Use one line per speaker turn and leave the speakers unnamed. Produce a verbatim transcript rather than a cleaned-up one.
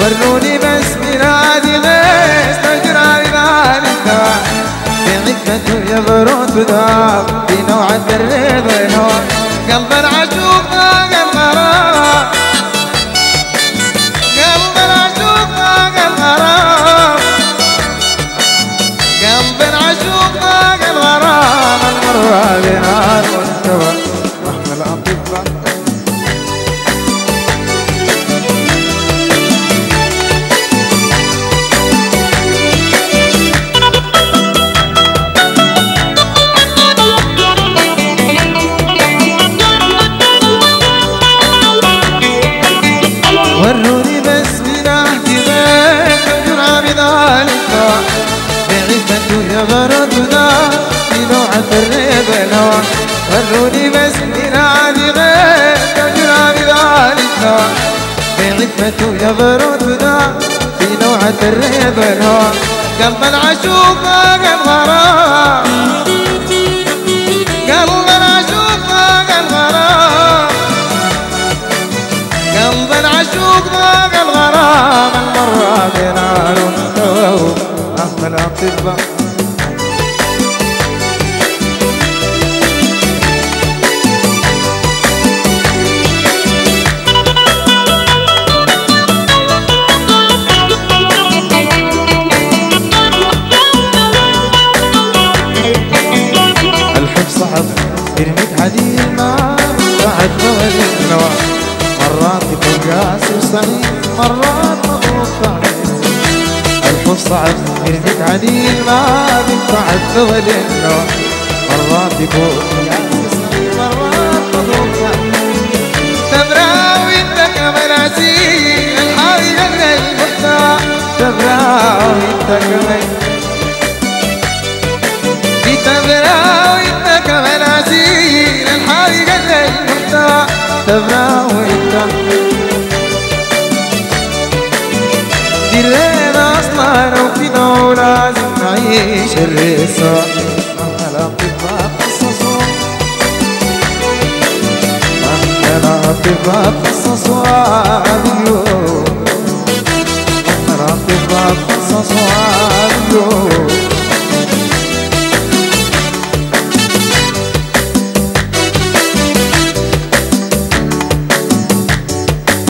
وروني بس بلادي غيث تجرى لذلك بعفة يبرد ذاب في نوعة الرضا الهوى قلب العشوق ذاق الغرام قلب العشوق ذاق الغرام قلب العشوق ذاق الغرام المرة بنار والتوى رحم الأطباء وروني بس بنهج بيت وجرعة بذلك بعفة يبرد ذا في نوعة الرضا الهوى وروني بس بنهج بيت وجرعة بذلك بعفة يبرد ذا في نوعة الرضا الهوى قلب العشوق ذاق الغرام قلب العشوق ذاق الغرام قلب العشوق ذاق الغرام المرة بنار والتوى رحم الأطباء الحب صعب يرميك حديد النار بعد فوز النوى مرات يكون قاسي وصعيب مرات مضروب عليه الحب صعب يرميك عديل ما بينفع الثول النوى مرات يكون قاسي وصعيب مرات مضروب عليه تبراوي انت كمان عسير الحقيقة للمحتوى تبراوي انت كمان تبراوي انت كمان عسير الحقيقة للمحتوى تبراوي انت درينا اصلا وفينا ولازم نعيش الرسالة مهما الاطباء خصصوا مهما الاطباء خصصوا هذا اليوم مهما الاطباء خصصوا